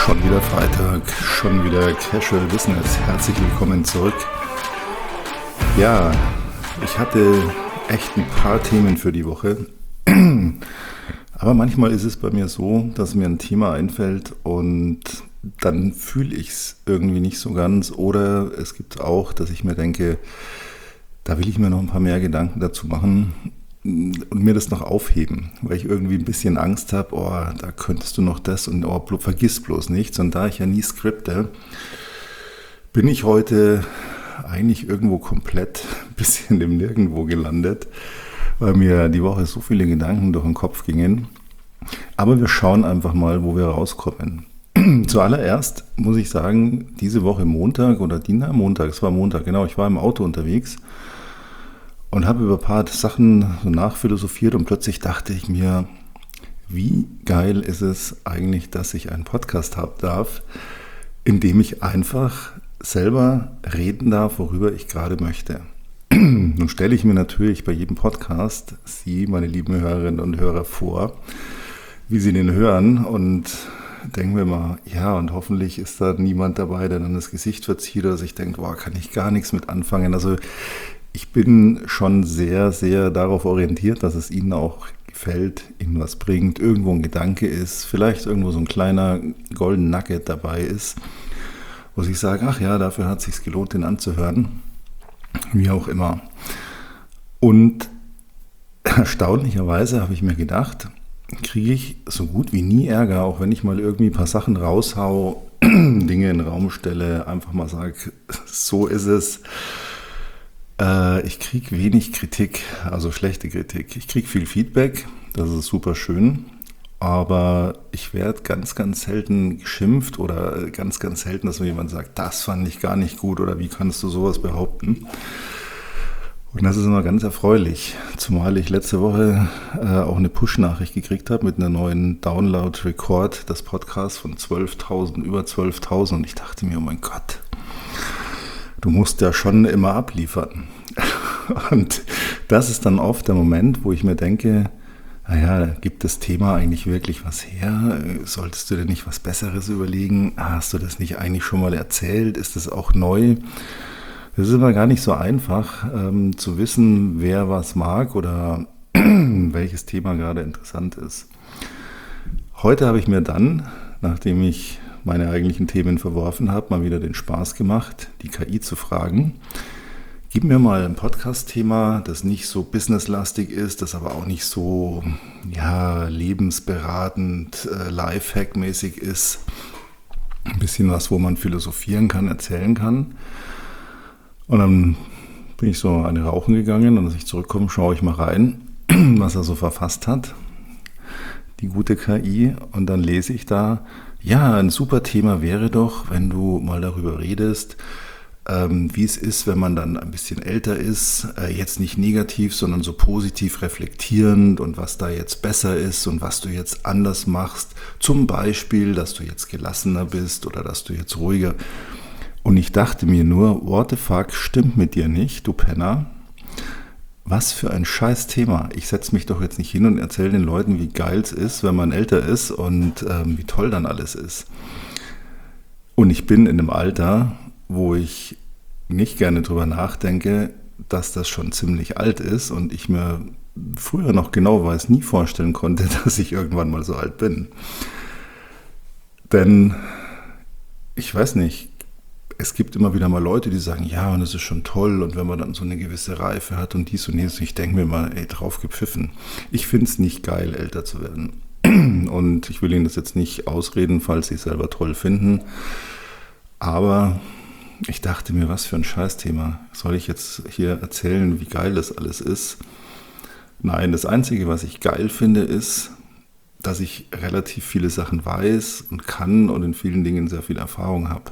Schon wieder Freitag, schon wieder Casual Business. Herzlich willkommen zurück. Ja, ich hatte echt ein paar Themen für die Woche. Aber manchmal ist es bei mir so, dass mir ein Thema einfällt und dann fühle ich es irgendwie nicht so ganz. Oder es gibt auch, dass ich mir denke, da will ich mir noch ein paar mehr Gedanken dazu machen und mir das noch aufheben, weil ich irgendwie ein bisschen Angst habe, oh, da könntest du noch das und oh, vergiss bloß nichts. Und da ich ja nie skripte, bin ich heute eigentlich irgendwo komplett ein bisschen im Nirgendwo gelandet, weil mir die Woche so viele Gedanken durch den Kopf gingen. Aber wir schauen einfach mal, wo wir rauskommen. Zuallererst muss ich sagen, diese Woche Montag, es war Montag, genau, ich war im Auto unterwegs und habe über ein paar Sachen so nachphilosophiert und plötzlich dachte ich mir, wie geil ist es eigentlich, dass ich einen Podcast haben darf, in dem ich einfach selber reden darf, worüber ich gerade möchte. Nun stelle ich mir natürlich bei jedem Podcast Sie, meine lieben Hörerinnen und Hörer, vor, wie Sie den hören und denken wir mal, ja, und hoffentlich ist da niemand dabei, der dann das Gesicht verzieht oder sich denkt, boah, kann ich gar nichts mit anfangen. Also ich bin schon sehr, sehr darauf orientiert, dass es Ihnen auch gefällt, Ihnen was bringt, irgendwo ein Gedanke ist, vielleicht irgendwo so ein kleiner Golden Nugget dabei ist, wo ich sage, ach ja, dafür hat es sich gelohnt, den anzuhören, wie auch immer. Und erstaunlicherweise habe ich mir gedacht, kriege ich so gut wie nie Ärger, auch wenn ich mal irgendwie ein paar Sachen raushau, Dinge in den Raum stelle, einfach mal sage, so ist es. Ich kriege wenig Kritik, also schlechte Kritik. Ich kriege viel Feedback, das ist super schön, aber ich werde ganz, ganz selten geschimpft oder ganz, ganz selten, dass mir jemand sagt, das fand ich gar nicht gut oder wie kannst du sowas behaupten? Und das ist immer ganz erfreulich, zumal ich letzte Woche auch eine Push-Nachricht gekriegt habe mit einer neuen Download-Record des Podcasts von über 12.000 und ich dachte mir, oh mein Gott, du musst ja schon immer abliefern. Und das ist dann oft der Moment, wo ich mir denke, naja, gibt das Thema eigentlich wirklich was her? Solltest du dir nicht was Besseres überlegen? Hast du das nicht eigentlich schon mal erzählt? Ist das auch neu? Es ist immer gar nicht so einfach zu wissen, wer was mag oder welches Thema gerade interessant ist. Heute habe ich mir dann, nachdem ich meine eigentlichen Themen verworfen habe, mal wieder den Spaß gemacht, die KI zu fragen. Gib mir mal ein Podcast-Thema, das nicht so businesslastig ist, das aber auch nicht so lebensberatend, Lifehack-mäßig ist. Ein bisschen was, wo man philosophieren kann, erzählen kann. Und dann bin ich so eine rauchen gegangen und als ich zurückkomme, schaue ich mal rein, was er so verfasst hat, die gute KI. Und dann lese ich da, ja, ein super Thema wäre doch, wenn du mal darüber redest, wie es ist, wenn man dann ein bisschen älter ist, jetzt nicht negativ, sondern so positiv reflektierend und was da jetzt besser ist und was du jetzt anders machst. Zum Beispiel, dass du jetzt gelassener bist oder dass du jetzt ruhiger. Und ich dachte mir nur, what the fuck, stimmt mit dir nicht, du Penner? Was für ein scheiß Thema. Ich setze mich doch jetzt nicht hin und erzähle den Leuten, wie geil es ist, wenn man älter ist und wie toll dann alles ist. Und ich bin in einem Alter, wo ich nicht gerne drüber nachdenke, dass das schon ziemlich alt ist und ich mir früher noch nie vorstellen konnte, dass ich irgendwann mal so alt bin. Denn, ich weiß nicht, es gibt immer wieder mal Leute, die sagen, ja, und es ist schon toll und wenn man dann so eine gewisse Reife hat und dies und jenes, ich denke mir mal, drauf gepfiffen. Ich finde es nicht geil, älter zu werden. Und ich will Ihnen das jetzt nicht ausreden, falls Sie es selber toll finden. Aber ich dachte mir, was für ein Scheißthema. Soll ich jetzt hier erzählen, wie geil das alles ist? Nein, das Einzige, was ich geil finde, ist, dass ich relativ viele Sachen weiß und kann und in vielen Dingen sehr viel Erfahrung habe.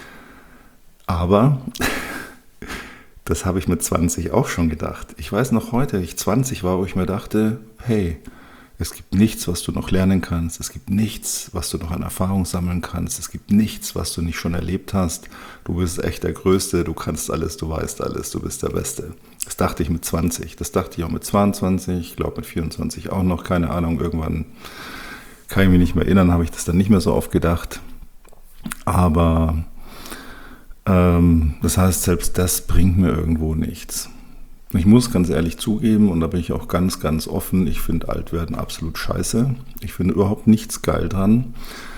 Aber das habe ich mit 20 auch schon gedacht. Ich weiß noch heute, als ich 20 war, wo ich mir dachte, hey, es gibt nichts, was du noch lernen kannst. Es gibt nichts, was du noch an Erfahrung sammeln kannst. Es gibt nichts, was du nicht schon erlebt hast. Du bist echt der Größte, du kannst alles, du weißt alles, du bist der Beste. Das dachte ich mit 20, das dachte ich auch mit 22, ich glaube mit 24 auch noch, keine Ahnung. Irgendwann kann ich mich nicht mehr erinnern, habe ich das dann nicht mehr so oft gedacht. Aber das heißt, selbst das bringt mir irgendwo nichts. Ich muss ganz ehrlich zugeben, und da bin ich auch ganz, ganz offen, ich finde Altwerden absolut scheiße. Ich finde überhaupt nichts geil dran.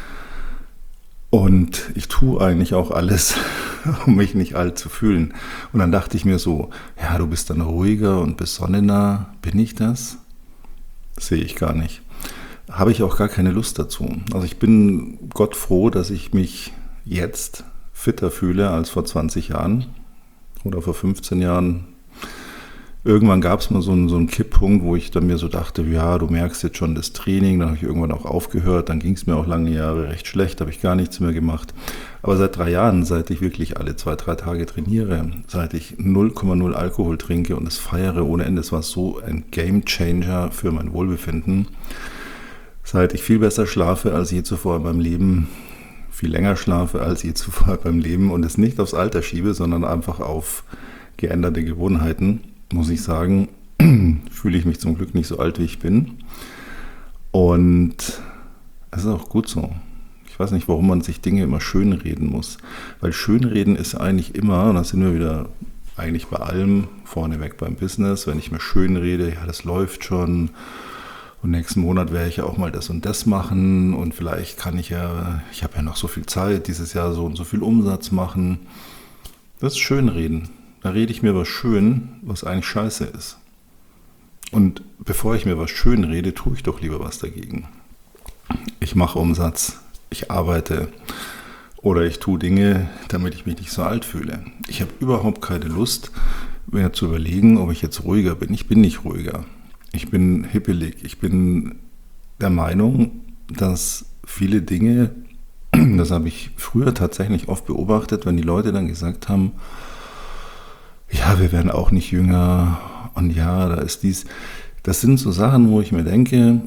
Und ich tue eigentlich auch alles, um mich nicht alt zu fühlen. Und dann dachte ich mir so, ja, du bist dann ruhiger und besonnener. Bin ich das? Sehe ich gar nicht. Habe ich auch gar keine Lust dazu. Also ich bin Gott froh, dass ich mich jetzt fitter fühle als vor 20 Jahren oder vor 15 Jahren. Irgendwann gab es mal so einen Kipppunkt, wo ich dann mir so dachte, ja, du merkst jetzt schon das Training. Dann habe ich irgendwann auch aufgehört. Dann ging es mir auch lange Jahre recht schlecht, habe ich gar nichts mehr gemacht. Aber seit 3 Jahren, seit ich wirklich alle 2-3 Tage trainiere, seit ich 0,0 Alkohol trinke und es feiere ohne Ende, es war so ein Gamechanger für mein Wohlbefinden. Seit ich viel besser schlafe als je zuvor in meinem Leben, viel länger schlafe als je zuvor beim Leben und es nicht aufs Alter schiebe, sondern einfach auf geänderte Gewohnheiten, muss ich sagen, fühle ich mich zum Glück nicht so alt, wie ich bin. Und es ist auch gut so. Ich weiß nicht, warum man sich Dinge immer schönreden muss. Weil schönreden ist eigentlich immer, und da sind wir wieder eigentlich bei allem, vorneweg beim Business, wenn ich mir schönrede, ja, das läuft schon. Und nächsten Monat werde ich ja auch mal das und das machen und vielleicht kann ich habe ja noch so viel Zeit, dieses Jahr so und so viel Umsatz machen. Das ist Schönreden. Da rede ich mir was schön, was eigentlich scheiße ist. Und bevor ich mir was schön rede, tue ich doch lieber was dagegen. Ich mache Umsatz, ich arbeite oder ich tue Dinge, damit ich mich nicht so alt fühle. Ich habe überhaupt keine Lust mehr zu überlegen, ob ich jetzt ruhiger bin. Ich bin nicht ruhiger. Ich bin hippelig. Ich bin der Meinung, dass viele Dinge, das habe ich früher tatsächlich oft beobachtet, wenn die Leute dann gesagt haben, ja, wir werden auch nicht jünger und ja, da ist dies. Das sind so Sachen, wo ich mir denke,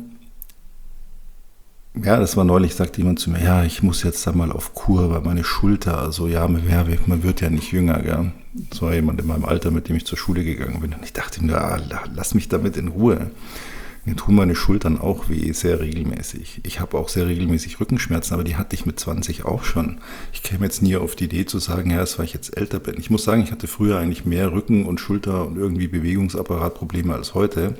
ja, das war neulich, sagte jemand zu mir, ja, ich muss jetzt da mal auf Kur, weil meine Schulter, also ja, man wird ja nicht jünger, gell. Das war jemand in meinem Alter, mit dem ich zur Schule gegangen bin. Und ich dachte mir, lass mich damit in Ruhe. Mir tun meine Schultern auch weh, sehr regelmäßig. Ich habe auch sehr regelmäßig Rückenschmerzen, aber die hatte ich mit 20 auch schon. Ich käme jetzt nie auf die Idee zu sagen, ja, das weil ich jetzt älter bin. Ich muss sagen, ich hatte früher eigentlich mehr Rücken- und Schulter- und irgendwie Bewegungsapparatprobleme als heute.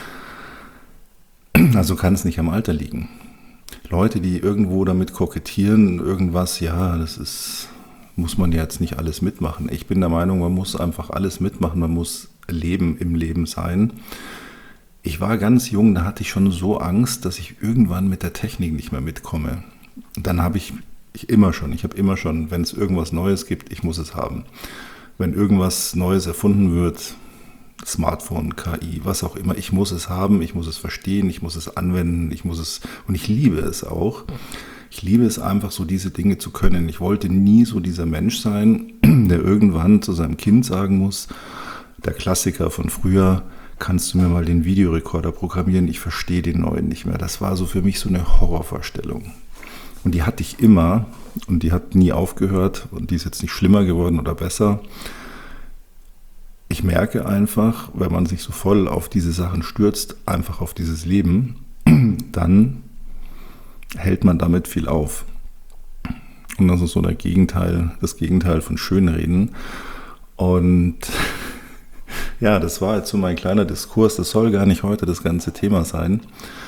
Also kann es nicht am Alter liegen. Leute, die irgendwo damit kokettieren, irgendwas, ja, muss man jetzt nicht alles mitmachen. Ich bin der Meinung, man muss einfach alles mitmachen, man muss im Leben sein. Ich war ganz jung, da hatte ich schon so Angst, dass ich irgendwann mit der Technik nicht mehr mitkomme. Und dann habe ich immer schon, wenn es irgendwas Neues gibt, ich muss es haben. Wenn irgendwas Neues erfunden wird, Smartphone, KI, was auch immer, ich muss es haben, ich muss es verstehen, ich muss es anwenden, und ich liebe es auch. Ich liebe es einfach, so diese Dinge zu können. Ich wollte nie so dieser Mensch sein, der irgendwann zu seinem Kind sagen muss, der Klassiker von früher, kannst du mir mal den Videorekorder programmieren, ich verstehe den neuen nicht mehr. Das war so für mich so eine Horrorvorstellung. Und die hatte ich immer und die hat nie aufgehört und die ist jetzt nicht schlimmer geworden oder besser. Ich merke einfach, wenn man sich so voll auf diese Sachen stürzt, einfach auf dieses Leben, dann hält man damit viel auf. Und das ist so das Gegenteil von Schönreden. Und ja, das war jetzt so mein kleiner Diskurs. Das soll gar nicht heute das ganze Thema sein.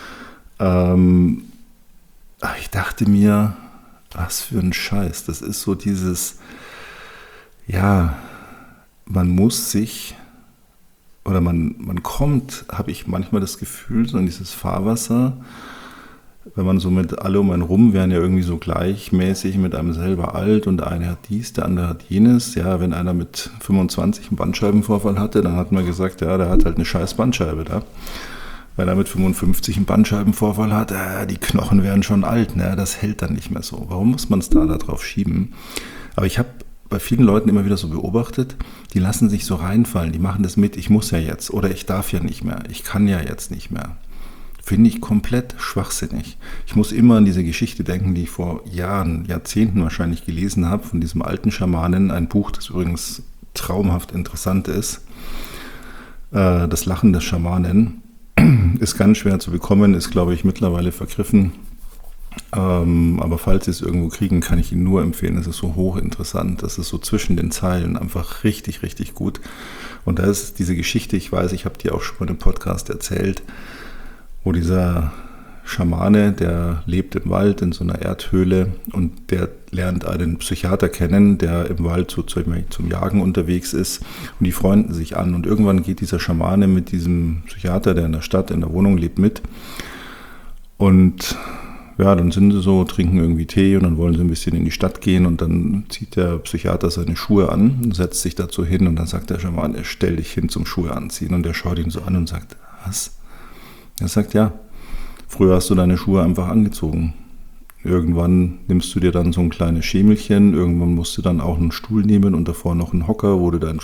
Ich dachte mir, was für ein Scheiß. Das ist so dieses, ja, man muss sich, oder man kommt, habe ich manchmal das Gefühl, so in dieses Fahrwasser, wenn man so mit alle um einen rum wären ja irgendwie so gleichmäßig mit einem selber alt und der eine hat dies, der andere hat jenes. Ja, wenn einer mit 25 einen Bandscheibenvorfall hatte, dann hat man gesagt, ja, der hat halt eine scheiß Bandscheibe da. Wenn er mit 55 einen Bandscheibenvorfall hat, die Knochen wären schon alt, ne? Das hält dann nicht mehr so. Warum muss man es da drauf schieben? Aber ich habe bei vielen Leuten immer wieder so beobachtet, die lassen sich so reinfallen, die machen das mit, ich muss ja jetzt oder ich darf ja nicht mehr, ich kann ja jetzt nicht mehr. Finde ich komplett schwachsinnig. Ich muss immer an diese Geschichte denken, die ich vor Jahren, Jahrzehnten wahrscheinlich gelesen habe, von diesem alten Schamanen, ein Buch, das übrigens traumhaft interessant ist. Das Lachen des Schamanen ist ganz schwer zu bekommen, ist, glaube ich, mittlerweile vergriffen. Aber falls Sie es irgendwo kriegen, kann ich Ihnen nur empfehlen. Es ist so hochinteressant. Das ist so zwischen den Zeilen einfach richtig, richtig gut. Und da ist diese Geschichte, ich weiß, ich habe die auch schon mal im Podcast erzählt, wo dieser Schamane, der lebt im Wald in so einer Erdhöhle und der lernt einen Psychiater kennen, der im Wald so zum Jagen unterwegs ist, und die freunden sich an. Und irgendwann geht dieser Schamane mit diesem Psychiater, der in der Stadt, in der Wohnung lebt, mit. Und ja, dann sind sie so, trinken irgendwie Tee und dann wollen sie ein bisschen in die Stadt gehen und dann zieht der Psychiater seine Schuhe an und setzt sich dazu hin und dann sagt der Schamane, stell dich hin zum Schuhe anziehen, und der schaut ihn so an und sagt, was? Er sagt, ja, früher hast du deine Schuhe einfach angezogen. Irgendwann nimmst du dir dann so ein kleines Schemelchen, irgendwann musst du dann auch einen Stuhl nehmen und davor noch einen Hocker, wo du dann...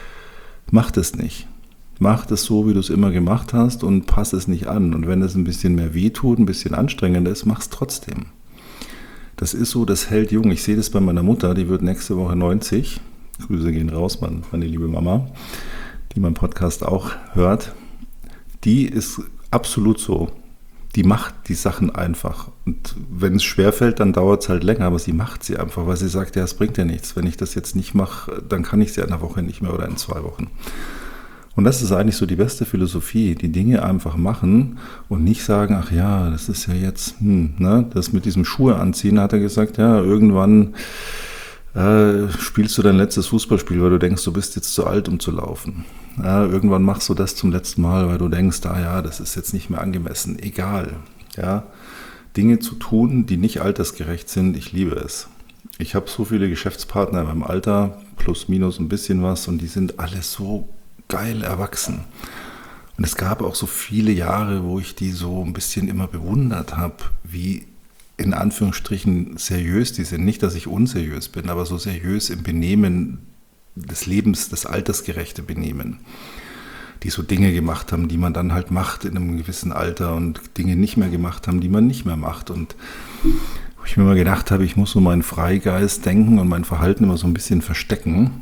Mach das nicht. Mach das so, wie du es immer gemacht hast, und pass es nicht an. Und wenn es ein bisschen mehr wehtut, ein bisschen anstrengender ist, mach es trotzdem. Das ist so, das hält jung. Ich sehe das bei meiner Mutter, die wird nächste Woche 90. Grüße gehen raus, meine liebe Mama, die meinen Podcast auch hört. Die ist absolut so. Die macht die Sachen einfach. Und wenn es schwerfällt, dann dauert es halt länger, aber sie macht sie einfach, weil sie sagt, ja, es bringt ja nichts. Wenn ich das jetzt nicht mache, dann kann ich es ja in einer Woche nicht mehr oder in 2 Wochen. Und das ist eigentlich so die beste Philosophie, die Dinge einfach machen und nicht sagen, ach ja, das ist ja jetzt, das mit diesem Schuhe anziehen, hat er gesagt, ja, irgendwann spielst du dein letztes Fußballspiel, weil du denkst, du bist jetzt zu alt, um zu laufen. Ja, irgendwann machst du das zum letzten Mal, weil du denkst, das ist jetzt nicht mehr angemessen. Egal, ja, Dinge zu tun, die nicht altersgerecht sind, ich liebe es. Ich habe so viele Geschäftspartner in meinem Alter, plus minus ein bisschen was, und die sind alle so geil erwachsen. Und es gab auch so viele Jahre, wo ich die so ein bisschen immer bewundert habe, wie in Anführungsstrichen seriös die sind. Nicht, dass ich unseriös bin, aber so seriös im Benehmen des Lebens, das altersgerechte Benehmen. Die so Dinge gemacht haben, die man dann halt macht in einem gewissen Alter, und Dinge nicht mehr gemacht haben, die man nicht mehr macht. Und wo ich mir immer gedacht habe, ich muss so meinen Freigeist denken und mein Verhalten immer so ein bisschen verstecken,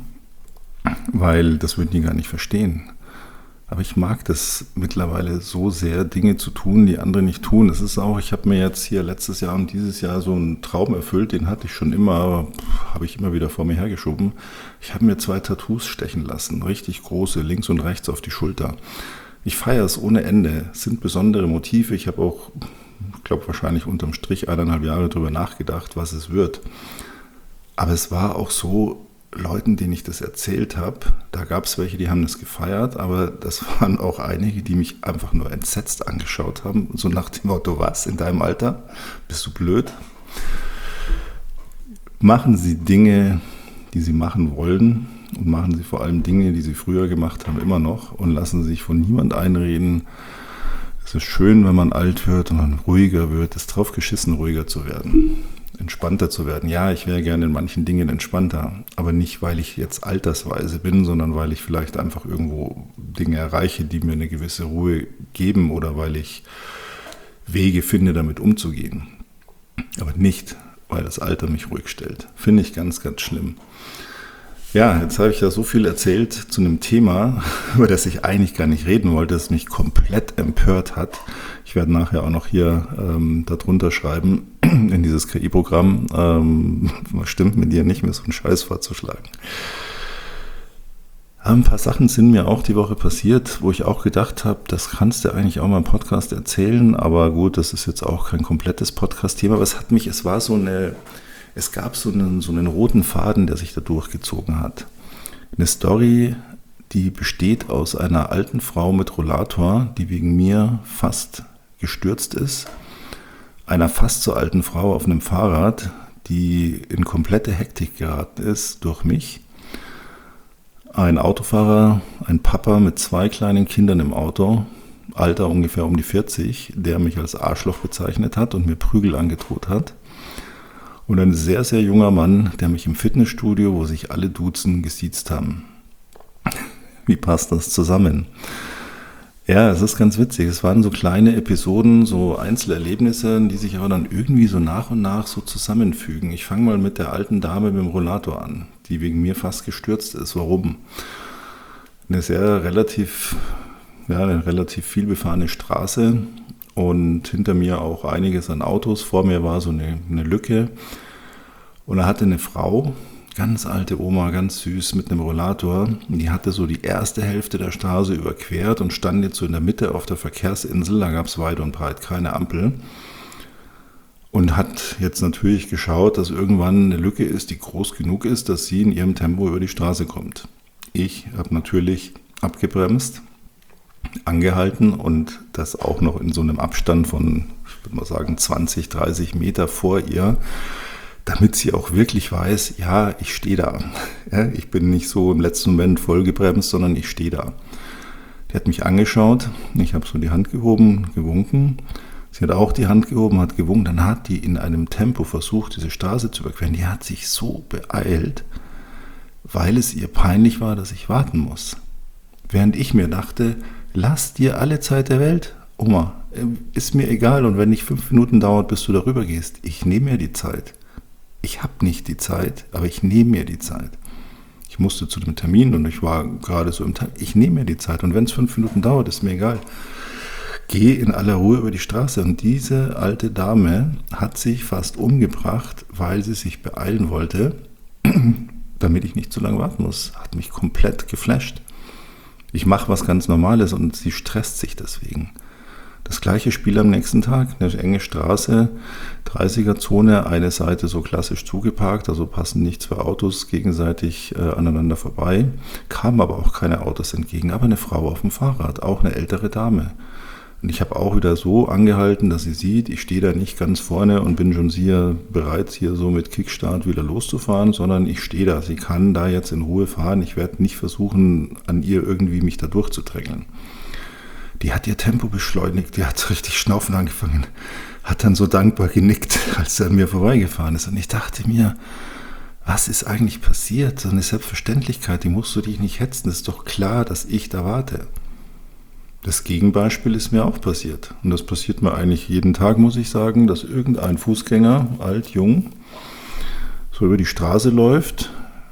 weil das würden die gar nicht verstehen. Aber ich mag das mittlerweile so sehr, Dinge zu tun, die andere nicht tun. Das ist auch, ich habe mir jetzt hier letztes Jahr und dieses Jahr so einen Traum erfüllt, den hatte ich schon immer, aber habe ich immer wieder vor mir hergeschoben. Ich habe mir 2 Tattoos stechen lassen, richtig große, links und rechts auf die Schulter. Ich feiere es ohne Ende. Es sind besondere Motive. Ich habe auch, ich glaube, wahrscheinlich unterm Strich 1,5 Jahre darüber nachgedacht, was es wird. Aber es war auch so, Leuten, denen ich das erzählt habe, da gab es welche, die haben das gefeiert, aber das waren auch einige, die mich einfach nur entsetzt angeschaut haben, so nach dem Motto, was, in deinem Alter? Bist du blöd? Machen Sie Dinge, die Sie machen wollen, und machen Sie vor allem Dinge, die Sie früher gemacht haben, immer noch, und lassen Sie sich von niemand einreden. Es ist schön, wenn man alt wird und man ruhiger wird. Es ist drauf geschissen, ruhiger zu werden. Entspannter zu werden. Ja, ich wäre gerne in manchen Dingen entspannter, aber nicht, weil ich jetzt altersweise bin, sondern weil ich vielleicht einfach irgendwo Dinge erreiche, die mir eine gewisse Ruhe geben, oder weil ich Wege finde, damit umzugehen. Aber nicht, weil das Alter mich ruhig stellt. Finde ich ganz, ganz schlimm. Ja, jetzt habe ich ja so viel erzählt zu einem Thema, über das ich eigentlich gar nicht reden wollte, das mich komplett empört hat. Ich werde nachher auch noch hier darunter schreiben, in dieses KI-Programm, was stimmt mit dir nicht, mir so einen Scheiß vorzuschlagen. Ein paar Sachen sind mir auch die Woche passiert, wo ich auch gedacht habe, das kannst du eigentlich auch mal im Podcast erzählen, aber gut, das ist jetzt auch kein komplettes Podcast-Thema, aber es gab so einen roten Faden, der sich da durchgezogen hat. Eine Story, die besteht aus einer alten Frau mit Rollator, die wegen mir fast gestürzt ist. Einer fast so alten Frau auf einem Fahrrad, die in komplette Hektik geraten ist durch mich. Ein Autofahrer, ein Papa mit 2 kleinen Kindern im Auto, Alter ungefähr um die 40, der mich als Arschloch bezeichnet hat und mir Prügel angedroht hat. Und ein sehr, sehr junger Mann, der mich im Fitnessstudio, wo sich alle duzen, gesiezt haben. Wie passt das zusammen? Ja, es ist ganz witzig. Es waren so kleine Episoden, so Einzelerlebnisse, die sich aber dann irgendwie so nach und nach so zusammenfügen. Ich fange mal mit der alten Dame mit dem Rollator an, die wegen mir fast gestürzt ist. Warum? Eine relativ viel befahrene Straße, und hinter mir auch einiges an Autos. Vor mir war so eine Lücke und da hatte eine Frau, ganz alte Oma, ganz süß, mit einem Rollator, die hatte so die erste Hälfte der Straße überquert und stand jetzt so in der Mitte auf der Verkehrsinsel, da gab es weit und breit keine Ampel. Und hat jetzt natürlich geschaut, dass irgendwann eine Lücke ist, die groß genug ist, dass sie in ihrem Tempo über die Straße kommt. Ich habe natürlich abgebremst, angehalten und das auch noch in so einem Abstand von, ich würde mal sagen, 20, 30 Meter vor ihr, damit sie auch wirklich weiß, ja, ich stehe da. Ja, ich bin nicht so im letzten Moment voll gebremst, sondern ich stehe da. Die hat mich angeschaut, ich habe so die Hand gehoben, gewunken. Sie hat auch die Hand gehoben, hat gewunken. Dann hat die in einem Tempo versucht, diese Straße zu überqueren. Die hat sich so beeilt, weil es ihr peinlich war, dass ich warten muss. Während ich mir dachte, lass dir alle Zeit der Welt, Oma, ist mir egal. Und wenn nicht 5 Minuten dauert, bis du darüber gehst, ich nehme mir die Zeit. Ich habe nicht die Zeit, aber ich nehme mir die Zeit. Ich musste zu dem Termin und ich war gerade so im Tag. Ich nehme mir die Zeit und wenn es 5 Minuten dauert, ist mir egal. Geh in aller Ruhe über die Straße. Und diese alte Dame hat sich fast umgebracht, weil sie sich beeilen wollte, damit ich nicht zu lange warten muss. Hat mich komplett geflasht. Ich mache was ganz Normales und sie stresst sich deswegen. Das gleiche Spiel am nächsten Tag, eine enge Straße, 30er-Zone, eine Seite so klassisch zugeparkt, also passen nicht 2 Autos gegenseitig aneinander vorbei, kamen aber auch keine Autos entgegen, aber eine Frau auf dem Fahrrad, auch eine ältere Dame. Und ich habe auch wieder so angehalten, dass sie sieht, ich stehe da nicht ganz vorne und bin schon bereit, hier so mit Kickstart wieder loszufahren, sondern ich stehe da. Sie kann da jetzt in Ruhe fahren. Ich werde nicht versuchen, an ihr irgendwie mich da durchzudrängeln. Die hat ihr Tempo beschleunigt, die hat richtig schnaufen angefangen, hat dann so dankbar genickt, als er an mir vorbeigefahren ist. Und ich dachte mir, was ist eigentlich passiert? So eine Selbstverständlichkeit, die musst du dich nicht hetzen. Es ist doch klar, dass ich da warte. Das Gegenbeispiel ist mir auch passiert. Und das passiert mir eigentlich jeden Tag, muss ich sagen, dass irgendein Fußgänger, alt, jung, so über die Straße läuft,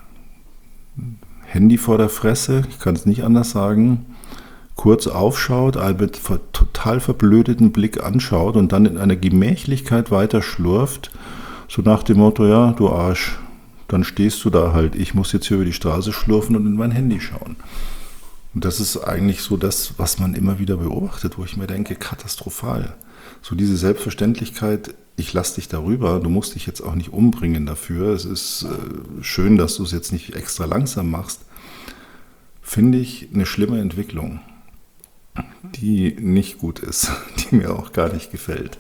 Handy vor der Fresse, ich kann es nicht anders sagen, kurz aufschaut, einen mit total verblödeten Blick anschaut und dann in einer Gemächlichkeit weiter schlurft, so nach dem Motto, ja, du Arsch, dann stehst du da halt, ich muss jetzt hier über die Straße schlurfen und in mein Handy schauen. Und das ist eigentlich so das, was man immer wieder beobachtet, wo ich mir denke, katastrophal. So diese Selbstverständlichkeit, ich lasse dich darüber, du musst dich jetzt auch nicht umbringen dafür, es ist schön, dass du es jetzt nicht extra langsam machst, finde ich eine schlimme Entwicklung, die nicht gut ist, die mir auch gar nicht gefällt.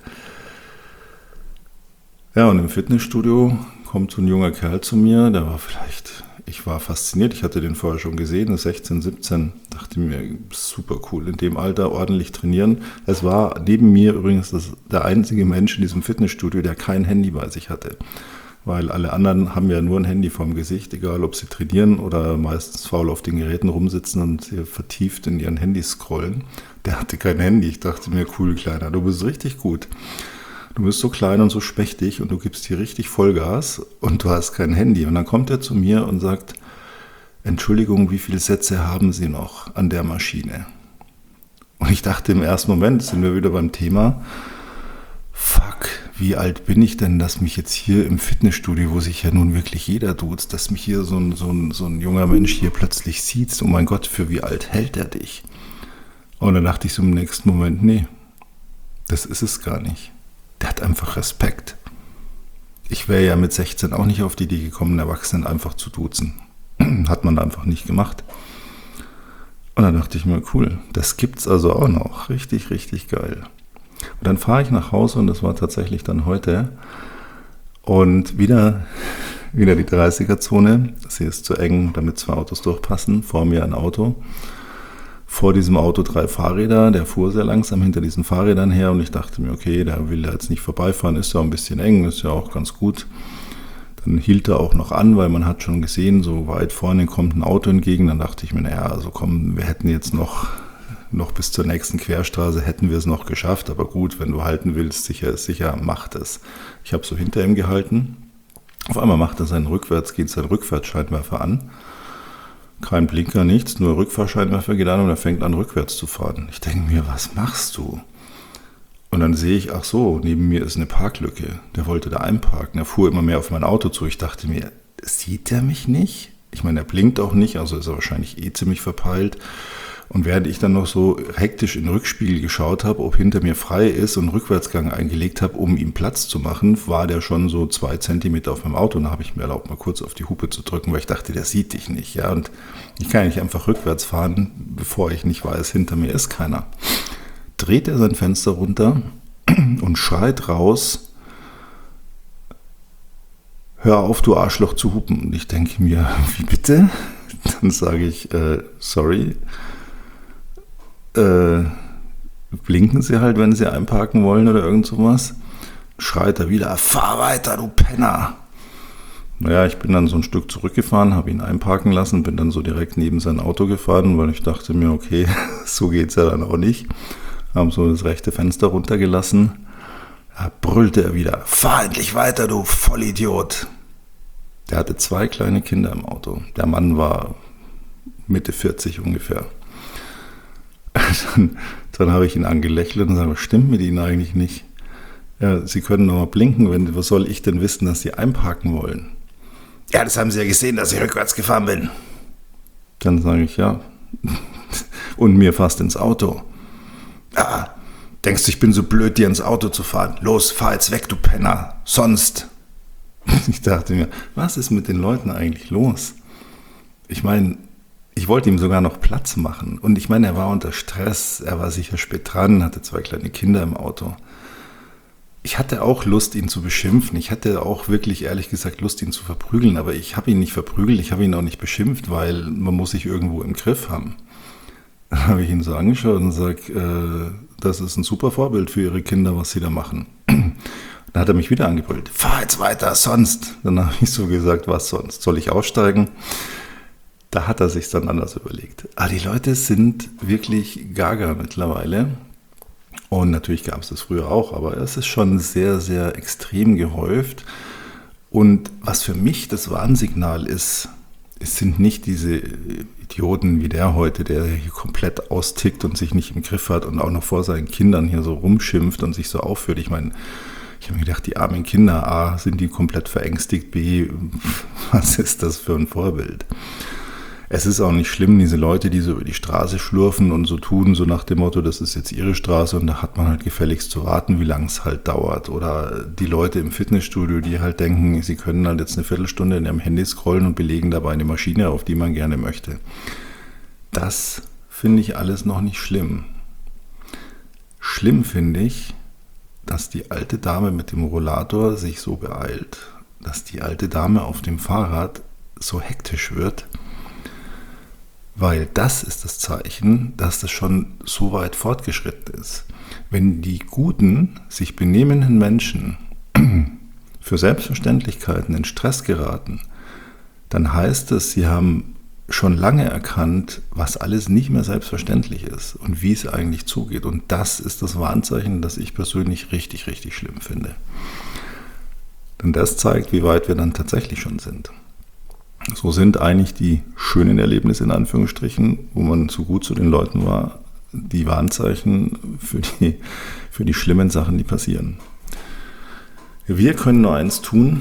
Ja, und im Fitnessstudio kommt so ein junger Kerl zu mir, der war ich war fasziniert, ich hatte den vorher schon gesehen, 16, 17, dachte mir, super cool, in dem Alter ordentlich trainieren. Es war neben mir übrigens der einzige Mensch in diesem Fitnessstudio, der kein Handy bei sich hatte. Weil alle anderen haben ja nur ein Handy vorm Gesicht, egal ob sie trainieren oder meistens faul auf den Geräten rumsitzen und vertieft in ihren Handys scrollen. Der hatte kein Handy. Ich dachte mir, cool, Kleiner, du bist richtig gut. Du bist so klein und so schmächtig und du gibst hier richtig Vollgas und du hast kein Handy. Und dann kommt er zu mir und sagt, Entschuldigung, wie viele Sätze haben Sie noch an der Maschine? Und ich dachte im ersten Moment, sind wir wieder beim Thema, fuck, wie alt bin ich denn, dass mich jetzt hier im Fitnessstudio, wo sich ja nun wirklich jeder duzt, dass mich hier so ein junger Mensch hier plötzlich sieht. Oh mein Gott, für wie alt hält er dich? Und dann dachte ich so im nächsten Moment, nee, das ist es gar nicht. Der hat einfach Respekt. Ich wäre ja mit 16 auch nicht auf die Idee gekommen, einen Erwachsenen einfach zu duzen. Hat man einfach nicht gemacht. Und dann dachte ich mir, cool, das gibt's also auch noch. Richtig, richtig geil. Und dann fahre ich nach Hause und das war tatsächlich dann heute. Und wieder die 30er-Zone. Sie ist zu eng, damit 2 Autos durchpassen. Vor mir ein Auto. Vor diesem Auto 3 Fahrräder, der fuhr sehr langsam hinter diesen Fahrrädern her und ich dachte mir, okay, der will da jetzt nicht vorbeifahren, ist ja auch ein bisschen eng, ist ja auch ganz gut. Dann hielt er auch noch an, weil man hat schon gesehen, so weit vorne kommt ein Auto entgegen. Dann dachte ich mir, naja, also komm, wir hätten jetzt noch bis zur nächsten Querstraße, hätten wir es noch geschafft. Aber gut, wenn du halten willst, sicher, macht es. Ich habe so hinter ihm gehalten. Auf einmal macht er geht sein Rückwärtsscheinwerfer an. Kein Blinker, nichts, nur Rückfahrscheinwerfer geht an und er fängt an, rückwärts zu fahren. Ich denke mir, was machst du? Und dann sehe ich, ach so, neben mir ist eine Parklücke. Der wollte da einparken. Er fuhr immer mehr auf mein Auto zu. Ich dachte mir, sieht der mich nicht? Ich meine, er blinkt auch nicht, also ist er wahrscheinlich ziemlich verpeilt. Und während ich dann noch so hektisch in den Rückspiegel geschaut habe, ob hinter mir frei ist und einen Rückwärtsgang eingelegt habe, um ihm Platz zu machen, war der schon so 2 Zentimeter auf meinem Auto. Und da habe ich mir erlaubt, mal kurz auf die Hupe zu drücken, weil ich dachte, der sieht dich nicht. Ja? Und ich kann nicht einfach rückwärts fahren, bevor ich nicht weiß, hinter mir ist keiner. Dreht er sein Fenster runter und schreit raus, hör auf, du Arschloch zu hupen. Und ich denke mir, wie bitte? Dann sage ich, sorry. Blinken Sie halt, wenn Sie einparken wollen oder irgend sowas. Schreit er wieder, fahr weiter, du Penner. Naja, ich bin dann so ein Stück zurückgefahren, habe ihn einparken lassen, bin dann so direkt neben sein Auto gefahren, weil ich dachte mir, okay, so geht's ja dann auch nicht. Haben so das rechte Fenster runtergelassen. Da brüllte er wieder, fahr endlich weiter, du Vollidiot. Der hatte 2 kleine Kinder im Auto. Der Mann war Mitte 40 ungefähr. Dann habe ich ihn angelächelt und gesagt, was stimmt mit Ihnen eigentlich nicht? Ja, Sie können noch mal blinken, was soll ich denn wissen, dass Sie einparken wollen? Ja, das haben Sie ja gesehen, dass ich rückwärts gefahren bin. Dann sage ich, ja. Und mir fast ins Auto. Ja, denkst du, ich bin so blöd, dir ins Auto zu fahren? Los, fahr jetzt weg, du Penner. Sonst. Ich dachte mir, was ist mit den Leuten eigentlich los? Ich meine, ich wollte ihm sogar noch Platz machen. Und ich meine, er war unter Stress, er war sicher spät dran, hatte 2 kleine Kinder im Auto. Ich hatte auch Lust, ihn zu beschimpfen. Ich hatte auch wirklich, ehrlich gesagt, Lust, ihn zu verprügeln. Aber ich habe ihn nicht verprügelt, ich habe ihn auch nicht beschimpft, weil man muss sich irgendwo im Griff haben. Dann habe ich ihn so angeschaut und sage, das ist ein super Vorbild für Ihre Kinder, was Sie da machen. Dann hat er mich wieder angebrüllt, fahr jetzt weiter, sonst. Dann habe ich so gesagt, was sonst? Soll ich aussteigen? Da hat er sich dann anders überlegt. Aber die Leute sind wirklich gaga mittlerweile. Und natürlich gab es das früher auch, aber es ist schon sehr, sehr extrem gehäuft. Und was für mich das Warnsignal ist, es sind nicht diese Idioten wie der heute, der hier komplett austickt und sich nicht im Griff hat und auch noch vor seinen Kindern hier so rumschimpft und sich so aufführt. Ich meine, ich habe mir gedacht, die armen Kinder, A, sind die komplett verängstigt, B, was ist das für ein Vorbild? Es ist auch nicht schlimm, diese Leute, die so über die Straße schlurfen und so tun, so nach dem Motto, das ist jetzt ihre Straße und da hat man halt gefälligst zu warten, wie lange es halt dauert. Oder die Leute im Fitnessstudio, die halt denken, sie können halt jetzt eine Viertelstunde in ihrem Handy scrollen und belegen dabei eine Maschine, auf die man gerne möchte. Das finde ich alles noch nicht schlimm. Schlimm finde ich, dass die alte Dame mit dem Rollator sich so beeilt, dass die alte Dame auf dem Fahrrad so hektisch wird, weil das ist das Zeichen, dass das schon so weit fortgeschritten ist. Wenn die guten, sich benehmenden Menschen für Selbstverständlichkeiten in Stress geraten, dann heißt es, sie haben schon lange erkannt, was alles nicht mehr selbstverständlich ist und wie es eigentlich zugeht. Und das ist das Warnzeichen, das ich persönlich richtig, richtig schlimm finde. Denn das zeigt, wie weit wir dann tatsächlich schon sind. So sind eigentlich die schönen Erlebnisse in Anführungsstrichen, wo man so gut zu den Leuten war, die Warnzeichen für die schlimmen Sachen, die passieren. Wir können nur eins tun,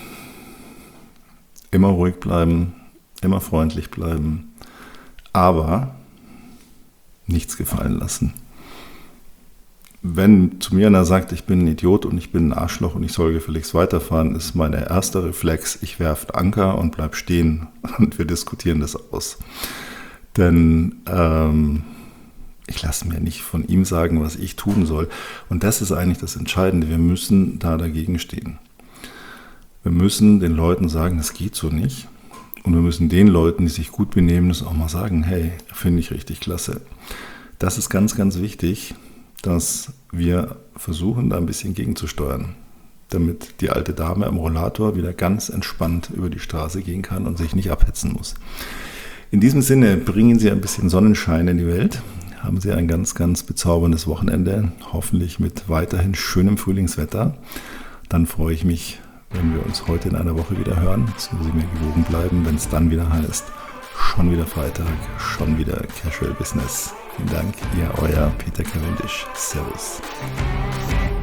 immer ruhig bleiben, immer freundlich bleiben, aber nichts gefallen lassen. Wenn zu mir einer sagt, ich bin ein Idiot und ich bin ein Arschloch und ich soll gefälligst weiterfahren, ist mein erster Reflex, ich werfe Anker und bleib stehen und wir diskutieren das aus. Denn ich lasse mir nicht von ihm sagen, was ich tun soll. Und das ist eigentlich das Entscheidende, wir müssen da dagegen stehen. Wir müssen den Leuten sagen, das geht so nicht. Und wir müssen den Leuten, die sich gut benehmen, das auch mal sagen, hey, finde ich richtig klasse. Das ist ganz, ganz wichtig, dass wir versuchen, da ein bisschen gegenzusteuern, damit die alte Dame am Rollator wieder ganz entspannt über die Straße gehen kann und sich nicht abhetzen muss. In diesem Sinne, bringen Sie ein bisschen Sonnenschein in die Welt, haben Sie ein ganz, ganz bezauberndes Wochenende, hoffentlich mit weiterhin schönem Frühlingswetter. Dann freue ich mich, wenn wir uns heute in einer Woche wieder hören, so Sie mir gewogen bleiben, wenn es dann wieder heißt, schon wieder Freitag, schon wieder Casual Business. Vielen Dank, ihr euer Peter Cavendish. Servus.